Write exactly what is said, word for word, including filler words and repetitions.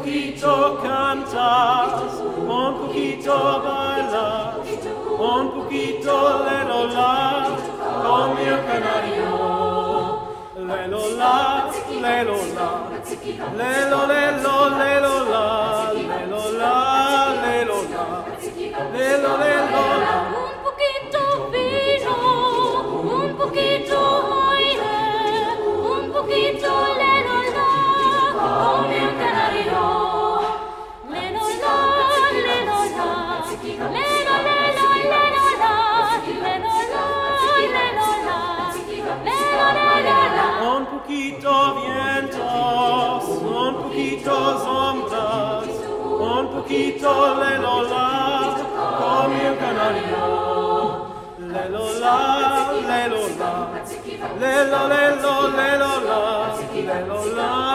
poquito cantas, un poquito bailas, un poquito le lo la, con mi canario. Le lo la, le lo la, le lo le lo le lo la, le lo la, le lo la, le lo le lo la. Un poquito vino, un poquito aire, un poquito le lo la, come un canario. Le lo la, le lo la, le lo le lo le lo la, le lo la, le lo la, le lo le lo la. Un poquito vientos, un poquito sombras, un poquito le lo la, come un canario. Le lo la, le lo la, le lo le lo le lo la, le lo la.